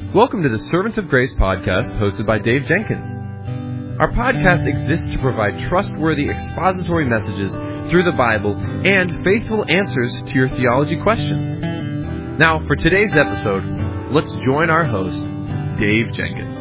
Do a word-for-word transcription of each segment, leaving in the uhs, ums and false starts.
Welcome to the Servants of Grace podcast hosted by Dave Jenkins. Our podcast exists to provide trustworthy expository messages through the Bible and faithful answers to your theology questions. Now, for today's episode, let's join our host, Dave Jenkins.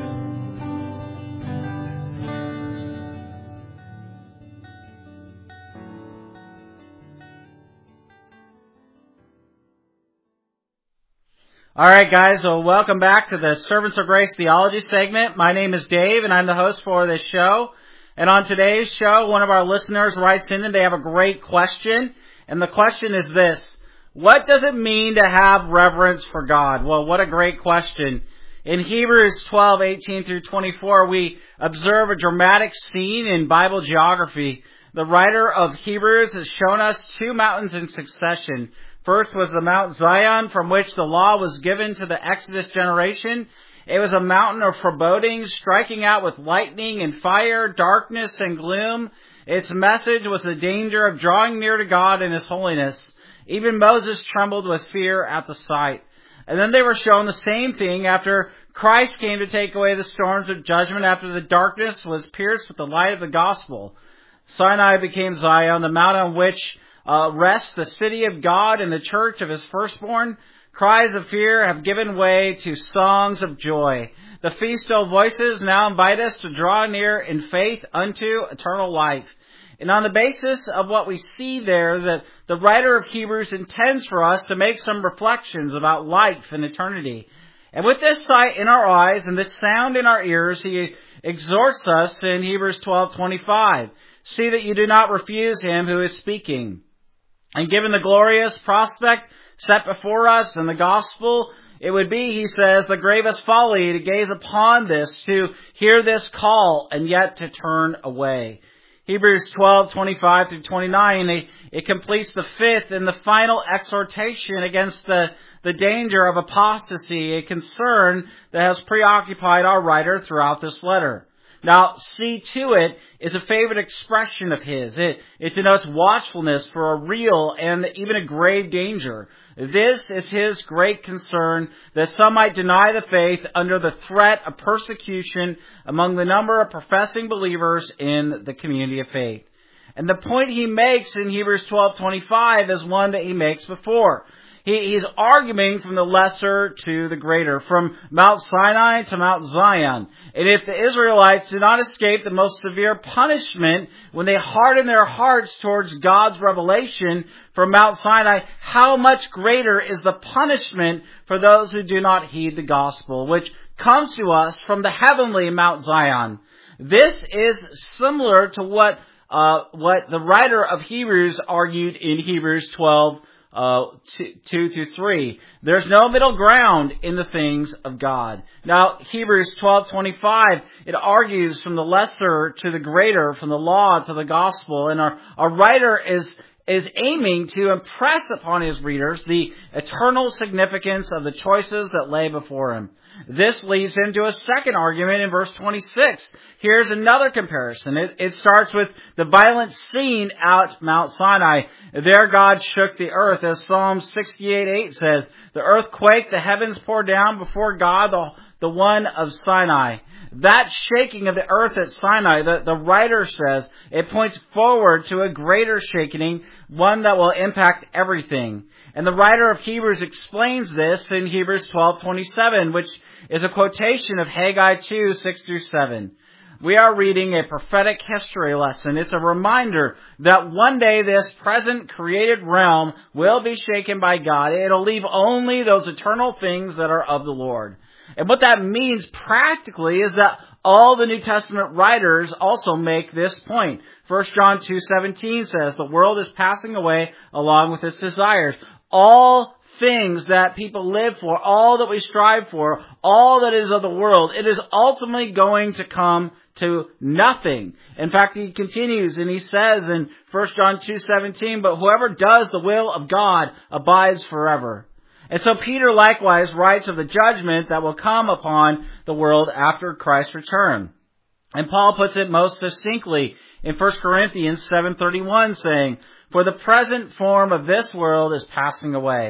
All right, guys, so welcome back to the Servants of Grace Theology segment. My name is Dave, and I'm the host for this show. And on today's show, one of our listeners writes in and they have a great question. And the question is this: what does it mean to have reverence for God? Well, what a great question. In Hebrews twelve, eighteen through twenty-four, we observe a dramatic scene in Bible geography. The writer of Hebrews has shown us two mountains in succession. First was the Mount Zion, from which the law was given to the Exodus generation. It was a mountain of foreboding, striking out with lightning and fire, darkness and gloom. Its message was the danger of drawing near to God in His holiness. Even Moses trembled with fear at the sight. And then they were shown the same thing after Christ came to take away the storms of judgment, after the darkness was pierced with the light of the gospel. Sinai became Zion, the mount on which Uh, rests the city of God and the church of His firstborn. Cries of fear have given way to songs of joy. The feast-filled voices now invite us to draw near in faith unto eternal life. And on the basis of what we see there, that the writer of Hebrews intends for us to make some reflections about life and eternity. And with this sight in our eyes and this sound in our ears, he exhorts us in Hebrews twelve twenty-five. See that you do not refuse Him who is speaking. And given the glorious prospect set before us in the gospel, it would be, he says, the gravest folly to gaze upon this, to hear this call, and yet to turn away. Hebrews twelve twenty-five through twenty-nine, it, it completes the fifth and the final exhortation against the, the danger of apostasy, a concern that has preoccupied our writer throughout this letter. Now, see to it is a favorite expression of his. It, it denotes watchfulness for a real and even a grave danger. This is his great concern, that some might deny the faith under the threat of persecution among the number of professing believers in the community of faith. And the point he makes in Hebrews twelve twenty-five is one that he makes before. He, he's arguing from the lesser to the greater, from Mount Sinai to Mount Zion. And if the Israelites did not escape the most severe punishment when they hardened their hearts towards God's revelation from Mount Sinai, how much greater is the punishment for those who do not heed the gospel, which comes to us from the heavenly Mount Zion. This is similar to what uh, what the writer of Hebrews argued in Hebrews twelve. Uh, two, two through three. There's no middle ground in the things of God. Now, Hebrews twelve twenty-five, it argues from the lesser to the greater, from the law to the gospel, and our, our writer is is aiming to impress upon his readers the eternal significance of the choices that lay before him. This leads him to a second argument in verse twenty-six. Here's another comparison. It, it starts with the violent scene out Mount Sinai. There God shook the earth, as Psalm sixty-eight eight says. The earth quaked, the heavens poured down before God, the, the one of Sinai. That shaking of the earth at Sinai, the, the writer says, it points forward to a greater shaking, one that will impact everything. And the writer of Hebrews explains this in Hebrews twelve twenty-seven, which is a quotation of Haggai two six through seven. We are reading a prophetic history lesson. It's a reminder that one day this present created realm will be shaken by God. It'll leave only those eternal things that are of the Lord. And what that means practically is that all the New Testament writers also make this point. First John two seventeen says, the world is passing away along with its desires. All things that people live for, all that we strive for, all that is of the world, it is ultimately going to come to nothing. In fact, he continues and he says in First John two seventeen, but whoever does the will of God abides forever. And so Peter likewise writes of the judgment that will come upon the world after Christ's return. And Paul puts it most succinctly in First Corinthians seven thirty-one, saying, for the present form of this world is passing away.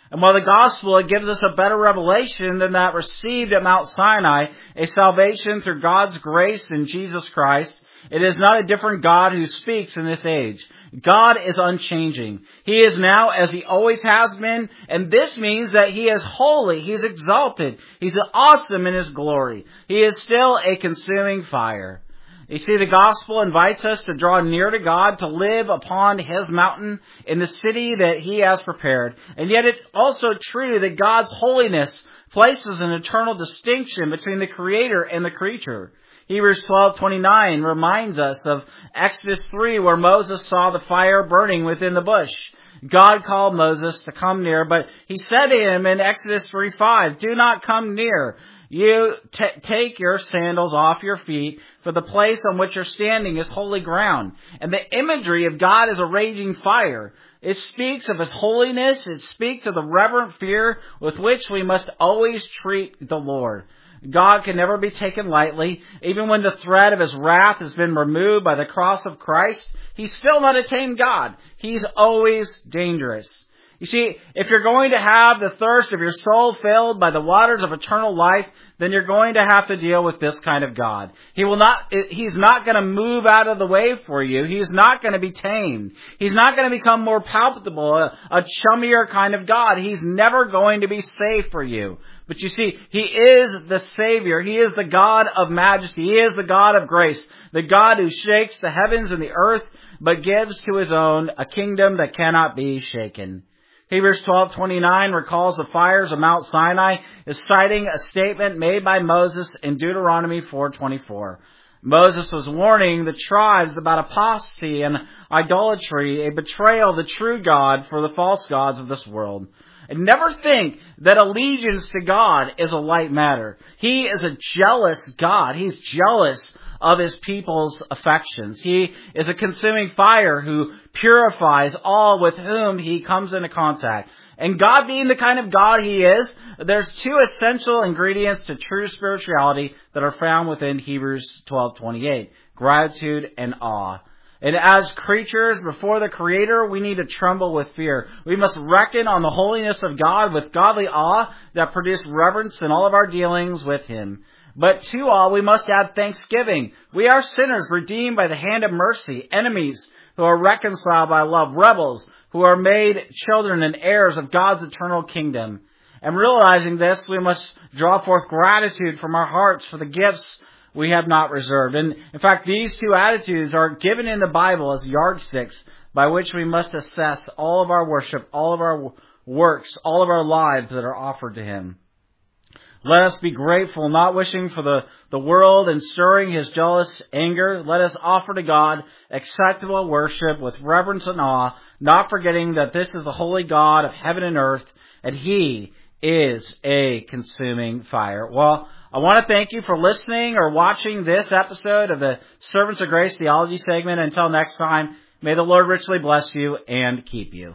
And while the gospel, it gives us a better revelation than that received at Mount Sinai, a salvation through God's grace in Jesus Christ, it is not a different God who speaks in this age. God is unchanging. He is now as He always has been, and this means that He is holy, He is exalted, He's awesome in His glory. He is still a consuming fire. You see, the gospel invites us to draw near to God, to live upon His mountain in the city that He has prepared. And yet it's also true that God's holiness places an eternal distinction between the Creator and the creature. Hebrews twelve twenty-nine reminds us of Exodus three, where Moses saw the fire burning within the bush. God called Moses to come near, but He said to him in Exodus three five, "Do not come near. You t- take your sandals off your feet, for the place on which you're standing is holy ground." And the imagery of God as a raging fire, it speaks of His holiness. It speaks of the reverent fear with which we must always treat the Lord. God can never be taken lightly. Even when the threat of His wrath has been removed by the cross of Christ, He's still not a tame God. He's always dangerous. You see, if you're going to have the thirst of your soul filled by the waters of eternal life, then you're going to have to deal with this kind of God. He will not, He's not going to move out of the way for you. He's not going to be tamed. He's not going to become more palpable, a, a chummier kind of God. He's never going to be safe for you. But you see, He is the Savior. He is the God of majesty. He is the God of grace. The God who shakes the heavens and the earth, but gives to His own a kingdom that cannot be shaken. Hebrews twelve twenty-nine recalls the fires of Mount Sinai as citing a statement made by Moses in Deuteronomy four twenty-four. Moses was warning the tribes about apostasy and idolatry, a betrayal of the true God for the false gods of this world. And never think that allegiance to God is a light matter. He is a jealous God. He's jealous of His people's affections. He is a consuming fire who purifies all with whom He comes into contact. And God being the kind of God He is, there's two essential ingredients to true spirituality that are found within Hebrews twelve twenty-eight. Gratitude and awe. And as creatures before the Creator, we need to tremble with fear. We must reckon on the holiness of God with godly awe that produces reverence in all of our dealings with Him. But to all, we must add thanksgiving. We are sinners redeemed by the hand of mercy, enemies who are reconciled by love, rebels who are made children and heirs of God's eternal kingdom. And realizing this, we must draw forth gratitude from our hearts for the gifts we have not reserved. And in fact, these two attitudes are given in the Bible as yardsticks by which we must assess all of our worship, all of our works, all of our lives that are offered to Him. Let us be grateful, not wishing for the, the world and stirring His jealous anger. Let us offer to God acceptable worship with reverence and awe, not forgetting that this is the holy God of heaven and earth, and He is a consuming fire. Well, I want to thank you for listening or watching this episode of the Servants of Grace Theology segment. Until next time, may the Lord richly bless you and keep you.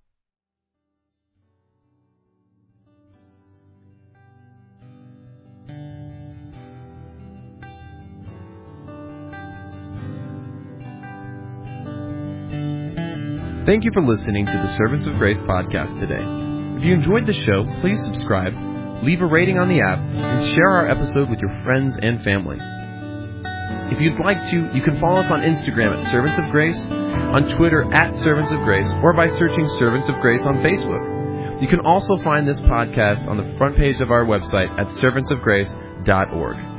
Thank you for listening to the Servants of Grace podcast today. If you enjoyed the show, please subscribe, leave a rating on the app, and share our episode with your friends and family. If you'd like to, you can follow us on Instagram at Servants of Grace, on Twitter at Servants of Grace, or by searching Servants of Grace on Facebook. You can also find this podcast on the front page of our website at servants of grace dot org.